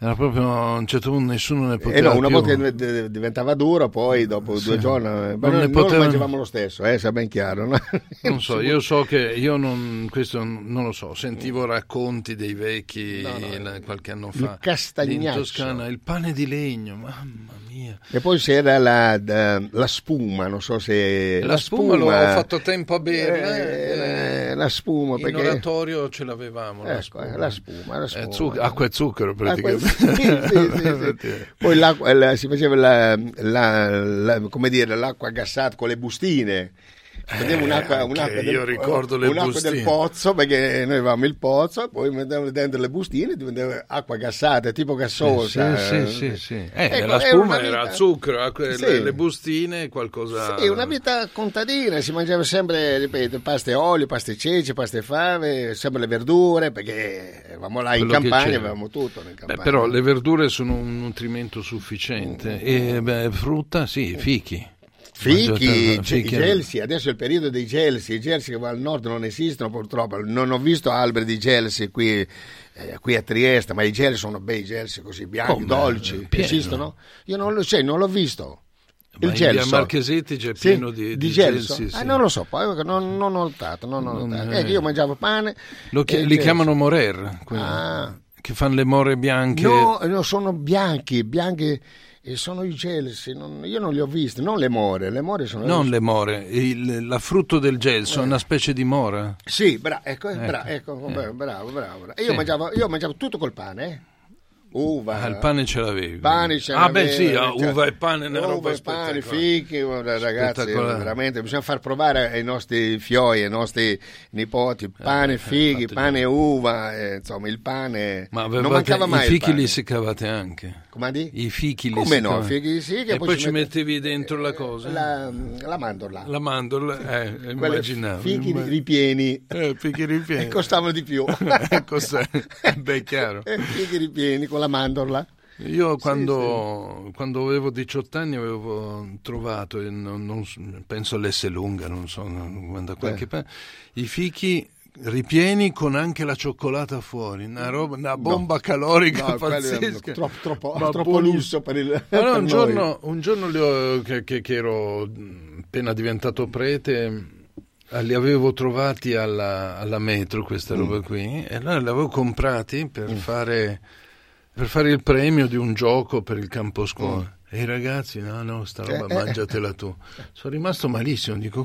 B: Era proprio a un certo punto nessuno ne poteva
C: eh no, una
B: più.
C: volta che diventava duro, poi dopo
B: Sì.
C: due giorni ma
B: Non
C: noi,
B: ne
C: noi
B: poteva-
C: lo mangiavamo lo stesso, eh, sia ben chiaro. No?
B: Non so, io so che io non, questo non lo so, sentivo racconti dei vecchi
C: No, no,
B: la- qualche anno
C: il
B: fa
C: castagnaccio.
B: in Toscana, il pane di legno, mamma mia.
C: E poi c'era la, la, la spuma, non so se...
B: La, spuma, l'ho fatto tempo a berla,
C: eh,
B: eh,
C: la spuma,
B: in
C: perché...
B: oratorio ce l'avevamo, la
C: Ecco,
B: spuma.
C: eh, la spuma, la
B: Eh,
C: spuma.
B: zuc- acqua e zucchero
C: Acqua-
B: praticamente.
C: sì, sì, sì, sì. Poi l'acqua, la- si faceva la, la, la- come dire, l'acqua gassata con le bustine. Prendevo
B: Eh,
C: un'acqua,
B: anche
C: un'acqua
B: io
C: del,
B: ricordo le
C: un'acqua
B: bustine.
C: del pozzo, perché noi avevamo il pozzo, poi mettevamo dentro le bustine, diventava acqua gassata, tipo gassosa.
B: Sì, sì, sì, sì. Eh,
C: Ecco,
B: la
C: è
B: spuma
C: una
B: era
C: vita-
B: zucchero, acqua-
C: Sì.
B: le, le bustine, qualcosa.
C: Sì, una vita contadina, si mangiava sempre, ripeto, pasta e olio, pasta e ceci, pasta e fave, sempre le verdure, perché eravamo là in
B: Quello che
C: campagna,
B: c'era.
C: avevamo tutto in
B: Beh,
C: campagna.
B: però le verdure sono un nutrimento sufficiente e beh, frutta, sì, fichi.
C: Fichi,
B: Mangiate-
C: ge- i gelsi, adesso è il periodo dei gelsi, i gelsi che al nord non esistono purtroppo, non ho visto alberi di gelsi qui, eh, qui a Trieste, ma i gelsi sono bei gelsi così bianchi,
B: Come?
C: dolci,
B: Pieno.
C: esistono? Io non lo, cioè, non l'ho visto.
B: Ma
C: Il
B: in via
C: gelso.
B: Marchesetti c'è
C: Sì,
B: pieno di, di
C: gelso.
B: gelsi, sì.
C: Eh, non lo so, poi non, non ho notato, non ho
B: Non
C: notato.
B: è-
C: Eh, che io mangiavo pane.
B: Lo chi-
C: e
B: li
C: gelsi.
B: chiamano morer, quelli
C: Ah.
B: che fanno le more bianche.
C: No, no, sono bianchi, bianchi e sono i gelsi, non- io non li ho visti, non le more, le more sono...
B: Non le more, il, la frutto del gelso è una specie di mora.
C: Sì, bra- ecco, eh,
B: Ecco.
C: bra- ecco, bravo, bravo, bravo. E io,
B: Sì.
C: mangiavo, io mangiavo tutto col pane, eh. Uva,
B: Ah, il pane ce l'avevi.
C: pane ce
B: Ah, beh,
C: n'avevo,
B: sì, ah,
C: cioè,
B: uva e pane è una
C: uva
B: roba
C: e pane,
B: spettacolare.
C: fichi, guarda, ragazzi,
B: Spettacolare.
C: veramente bisogna far provare ai nostri fioi, ai nostri nipoti, pane,
B: eh,
C: fighi,
B: infatti,
C: pane e uva, eh, insomma, il pane
B: Ma
C: non
B: avevate,
C: mancava mai
B: i
C: il
B: fichi
C: pane.
B: li seccavate anche.
C: Come di?
B: I fichi li
C: Come no,
B: seccavate.
C: fichi sì, che
B: E poi,
C: ci
B: ci
C: mette-
B: mettevi dentro la cosa?
C: La, la mandorla.
B: La mandorla, eh,
C: Quelle
B: immaginavo.
C: fichi
B: immag-
C: ripieni.
B: Eh, fichi ripieni.
C: E costavano di più.
B: Cos'è? Beh, chiaro.
C: Eh, fichi ripieni con la mandorla.
B: Io quando, quando avevo diciotto anni avevo trovato, e non, non- penso all'Esselunga, non so, non- da qualche
C: Eh.
B: parte, i fichi ripieni con anche la cioccolata fuori, una, roba, una bomba calorica
C: No, quello è
B: pazzesca.
C: troppo, troppo,
B: Ma
C: troppo
B: buonissimo.
C: lusso per il
B: Allora,
C: per
B: un,
C: noi.
B: giorno, un giorno li ho- che, che- che ero appena diventato prete, eh, li avevo trovati alla, alla metro, questa roba
C: Mm.
B: qui, e allora li avevo comprati per fare... per fare il premio di un gioco per il campo scuola. E i ragazzi, no, no, sta roba
C: Eh, eh.
B: mangiatela tu. Sono rimasto malissimo, dico,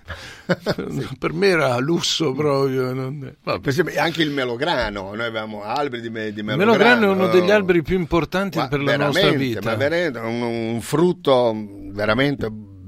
B: come? Per me era lusso proprio. non- Vabbè.
C: Per esempio, anche il melograno, noi avevamo alberi di, me- di
B: Il
C: melograno.
B: melograno è uno degli alberi più importanti
C: Ma
B: per la
C: veramente,
B: nostra vita.
C: Ma veramente, un, un frutto veramente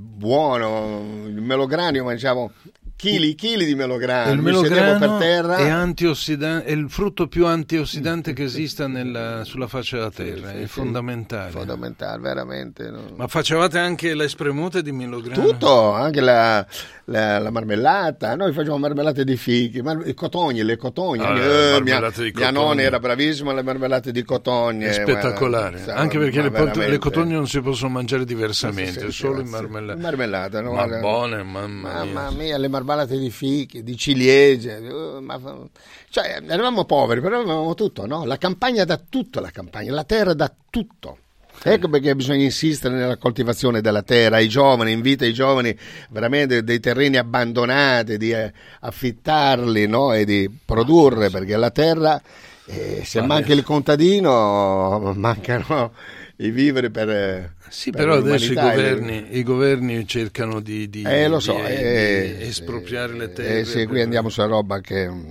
C: buono. Il melograno io mangiavo chili, chili di melograno.
B: Il
C: Mi sedevo
B: melograno
C: per terra.
B: è, antiossidan- è il frutto più antiossidante che esista nella- sulla faccia della terra,
C: Sì,
B: è
C: sì,
B: fondamentale.
C: Fondamentale, veramente. no.
B: Ma facevate anche le spremute di melograno?
C: Tutto, anche la, la, la marmellata, noi facevamo marmellate di fichi, mar- i cotogne, le cotogne.
B: Ah,
C: Eh,
B: le
C: mia,
B: marmellate di
C: mia
B: cotogne.
C: nonna era bravissima alle marmellate di cotogne.
B: È spettacolare,
C: guarda,
B: anche perché
C: ma
B: le, pot-
C: veramente.
B: le cotogne non si possono mangiare diversamente,
C: Sì, sì,
B: solo
C: sì,
B: in
C: sì.
B: marmellata.
C: Marmellata, no?
B: Ma
C: Guarda.
B: buone, mamma mia.
C: Mamma mia, le marmellate di fichi, di ciliegie, eh, ma- cioè eravamo poveri, però avevamo tutto, no? La campagna dà tutto, la campagna, la terra dà tutto. Ecco perché bisogna insistere nella coltivazione della terra, ai giovani, invita i giovani veramente dei terreni abbandonati, di eh, affittarli, no? E di produrre, perché la terra, eh, se
B: Vabbè.
C: manca il contadino, mancano i viveri per... eh,
B: Sì,
C: per
B: però adesso i
C: l'umanità.
B: governi, i governi cercano di, di-
C: Eh, lo so,
B: di-
C: eh,
B: di espropriare
C: sì,
B: le terre.
C: eh, sì, qui
B: per-
C: andiamo sulla roba che... mm,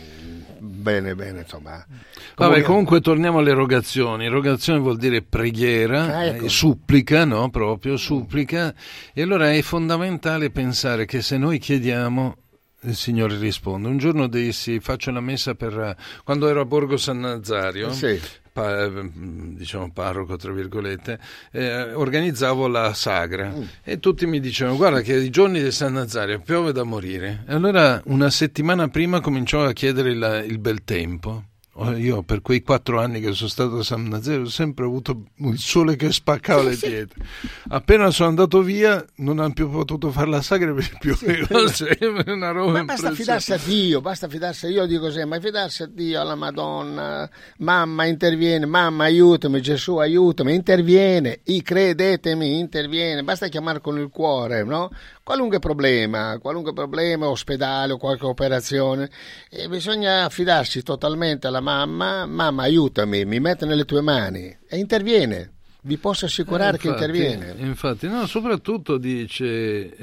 C: Bene, bene, insomma.
B: Vabbè, comunque torniamo alle erogazioni. Erogazione vuol dire preghiera,
C: Ah, ecco.
B: eh, supplica, no? Proprio supplica. E allora è fondamentale pensare che se noi chiediamo, il Signore risponde. Un giorno dissi, faccio la messa per... Quando ero a Borgo San Nazario,
C: Sì.
B: pa- diciamo parroco tra virgolette, eh, organizzavo la sagra
C: Mm.
B: e tutti mi dicevano guarda che i giorni di San Nazario piove da morire. E allora una settimana prima cominciavo a chiedere il, il bel tempo. Io per quei quattro anni che sono stato a San Nazero ho sempre avuto il sole che spaccava le pietre. Appena sono andato via non hanno più potuto fare la sagra per più. Una roba
C: ma basta fidarsi a Dio, basta fidarsi a Dio, dico sempre, ma fidarsi a Dio, alla Madonna, mamma interviene, mamma aiutami, Gesù aiutami, interviene, I credetemi, interviene, basta chiamare con il cuore, no? Qualunque problema, qualunque problema, ospedale o qualche operazione, e bisogna fidarsi totalmente alla mamma, mamma aiutami, mi mette nelle tue mani e interviene, vi posso assicurare eh, infatti, che interviene.
B: Infatti, no, soprattutto dice,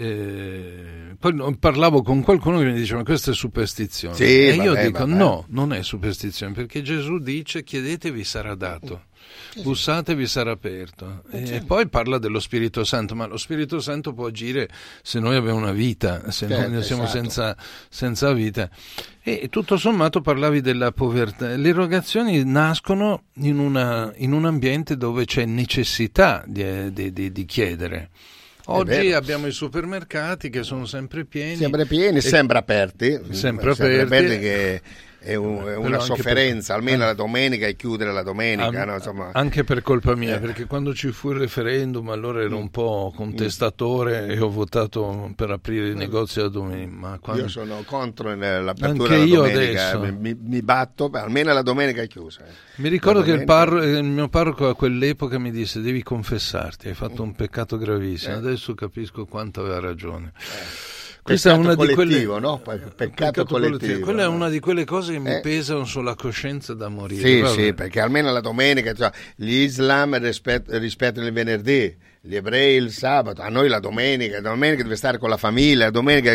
B: eh, poi parlavo con qualcuno che mi diceva ma questa è superstizione, sì, e vabbè, io dico vabbè. no, non è superstizione, perché Gesù dice chiedetevi sarà dato. Bussate vi sarà aperto, e poi parla dello Spirito Santo, ma lo Spirito Santo può agire se noi abbiamo una vita, se certo, noi siamo esatto. senza, senza vita. E tutto sommato parlavi della povertà. Le erogazioni nascono in, una, in un ambiente dove c'è necessità di, di, di, di chiedere. Oggi abbiamo i supermercati che sono sempre pieni,
C: sempre pieni, sempre aperti,
B: sempre,
C: sempre
B: aperti,
C: aperti che è, un, è una sofferenza, per, almeno la domenica, e chiudere la domenica.
B: An,
C: no? Insomma,
B: anche per colpa mia, eh. perché quando ci fu il referendum allora ero un po' contestatore mm. e ho votato per aprire i negozi la domenica. Ma quando...
C: Io sono contro l'apertura della domenica,
B: adesso...
C: mi, mi batto, almeno la domenica è chiusa.
B: Mi ricordo che il,
C: domenica...
B: parro, il mio parroco a quell'epoca mi disse devi confessarti, hai fatto un peccato gravissimo, eh. adesso capisco quanto aveva ragione.
C: Eh.
B: Questa
C: peccato
B: è una di quelle
C: no? Peccato,
B: peccato collettivo. collettivo. Quella
C: no?
B: è una di quelle cose che mi
C: eh.
B: pesano sulla coscienza da morire.
C: Sì,
B: Vabbè.
C: sì, perché almeno la domenica, cioè, gli Islam rispett- rispettano il venerdì, gli ebrei il sabato, a noi la domenica, la domenica deve stare con la famiglia, la domenica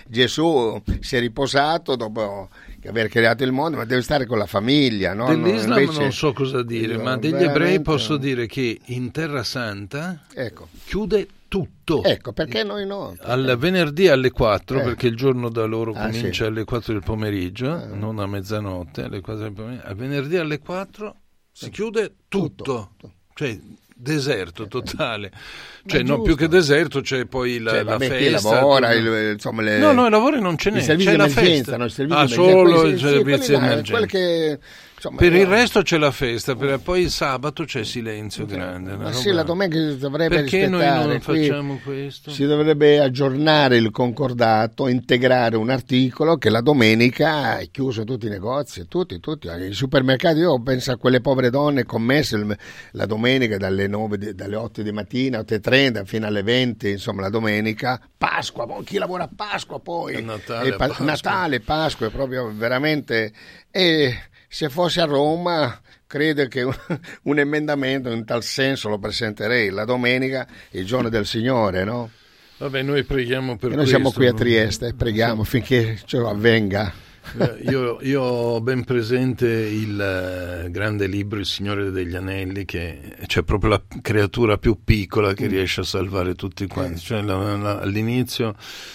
C: Gesù si è riposato dopo aver creato il mondo, ma deve stare con la famiglia. No?
B: Dell'Islam
C: Invece,
B: non so cosa dire,
C: io,
B: ma degli
C: veramente...
B: ebrei posso dire che in Terra Santa
C: ecco.
B: chiude tutto.
C: Ecco, perché noi no?
B: Al venerdì alle quattro,
C: eh.
B: perché il giorno da loro
C: ah,
B: comincia
C: sì.
B: alle quattro del pomeriggio,
C: eh.
B: non a mezzanotte, alle quattro del pomeriggio. Al venerdì alle quattro si chiude tutto. tutto. tutto. Cioè, deserto totale, cioè no, più che deserto c'è poi la,
C: cioè,
B: la
C: vabbè,
B: festa,
C: lavora, il, insomma, le...
B: no no i lavori non ce n'è, c'è la festa,
C: no, il
B: ah solo il servizio di emergenza,
C: che, insomma,
B: per il
C: no.
B: resto c'è la festa, per poi il sabato c'è silenzio grande,
C: ma sì, la domenica dovrebbe
B: perché
C: rispettare,
B: noi non facciamo questo?
C: Si dovrebbe aggiornare il concordato, integrare un articolo che la domenica è chiuso tutti i negozi, tutti, tutti, i supermercati. Io penso a quelle povere donne commesse la domenica dalle nove, dalle otto di mattina, otto e trenta fino alle venti, insomma la domenica, Pasqua, chi lavora a Pasqua poi,
B: Natale,
C: pa-
B: Pasqua.
C: Natale, Pasqua, è proprio veramente... E se fosse a Roma credo che un, un emendamento in tal senso lo presenterei, la domenica, il giorno del Signore, no?
B: Vabbè, noi preghiamo per
C: e noi
B: questo.
C: Siamo qui a Trieste, preghiamo sì. finché ciò avvenga.
B: Io, io ho ben presente il uh, grande libro Il Signore degli Anelli, che c'è proprio la creatura più piccola che mm. riesce a salvare tutti quanti, eh. cioè la, la, all'inizio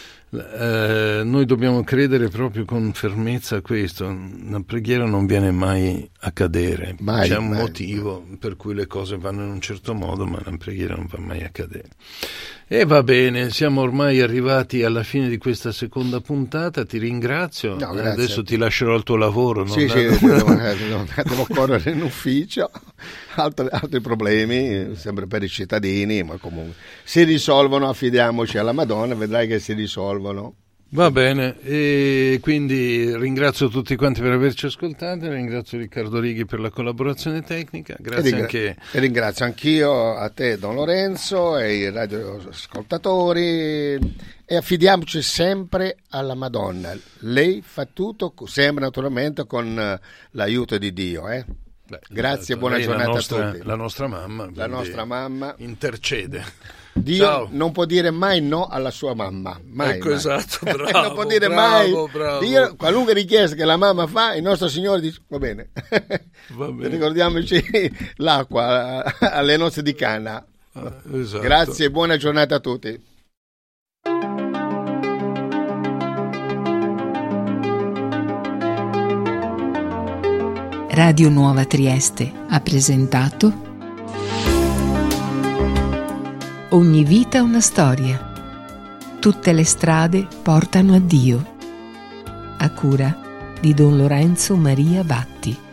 B: eh, noi dobbiamo credere proprio con fermezza a questo, la preghiera non viene mai a cadere,
C: mai,
B: c'è un
C: mai,
B: motivo
C: mai.
B: per cui le cose vanno in un certo modo, ma la preghiera non va mai a cadere. E va bene, siamo ormai arrivati alla fine di questa seconda puntata, ti ringrazio,
C: no,
B: adesso ti lascerò al tuo lavoro. Non
C: sì, sì, devo, devo correre in ufficio, altri, altri problemi, sempre per i cittadini, ma comunque si risolvono, affidiamoci alla Madonna, vedrai che si risolvono.
B: Va bene, e quindi ringrazio tutti quanti per averci ascoltato, ringrazio Riccardo Righi per la collaborazione tecnica, grazie e ringra- anche...
C: E ringrazio anch'io a te Don Lorenzo e i radioascoltatori e affidiamoci sempre alla Madonna, lei fa tutto sempre naturalmente con l'aiuto di Dio, eh? Beh,
B: esatto.
C: Grazie e buona
B: lei
C: giornata
B: nostra,
C: a tutti.
B: La nostra mamma.
C: La nostra mamma.
B: Intercede.
C: Dio
B: Ciao.
C: Non può dire mai no alla sua mamma. Mai,
B: ecco,
C: mai.
B: esatto, bravo.
C: Non può dire
B: bravo,
C: mai.
B: Bravo.
C: Dio, qualunque richiesta che la mamma fa, il nostro Signore dice va bene.
B: Va bene.
C: Ricordiamoci l'acqua alle nozze di Cana.
B: Ah, esatto.
C: Grazie e buona giornata a tutti.
A: Radio Nuova Trieste ha presentato Ogni vita una storia. Tutte le strade portano a Dio. A cura di Don Lorenzo Maria Batti.